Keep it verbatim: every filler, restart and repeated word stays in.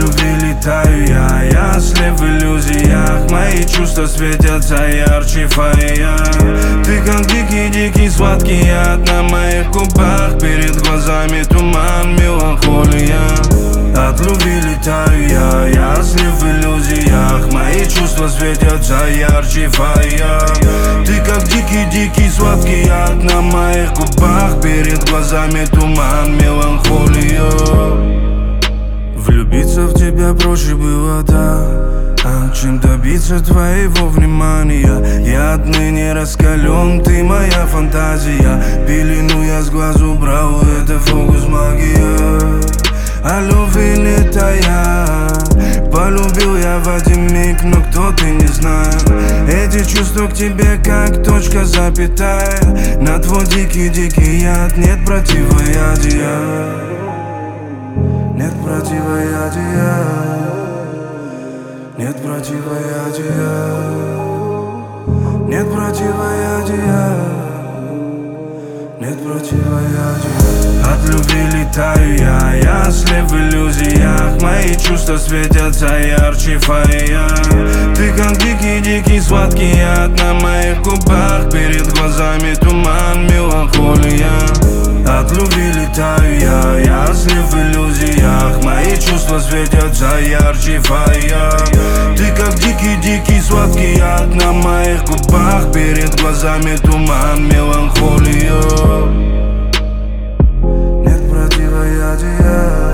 любви летаю я, я слеп в иллюзиях. Мои чувства светятся ярче фонаря. Ты как дикий-дикий сладкий яд на моих губах. Перед глазами туман, меланхолия. От любви летаю я, я слеп в иллюзиях. Мои чувства светятся ярче фонаря. Ты как дикий-дикий сладкий яд на моих губах. Перед глазами туман, меланхолия. Влюбиться в тебя проще было, да, а чем добиться твоего внимания. Я отныне раскален, ты моя фантазия. Пелену я с глаз убрал, это фокус магия. А любви летая, полюбил я в один миг, но кто ты не знает. Эти чувства к тебе как точка запятая. На твой дикий-дикий яд нет противоядия. Нет противоядия. Нет противоядия. Нет противоядия. Нет противоядия. От любви летаю я, я слеп в иллюзиях. Мои чувства светятся ярче фонаря. Ты как дикий-дикий сладкий яд на моих губах. Перед глазами туман, меланхолия. От любви летаю я, я слеп в иллюзиях. Мои чувства светятся ярче фонаря. Ты как дикий-дикий сладкий яд на моих губах. Перед глазами туман, меланхолия. Нет противоядия.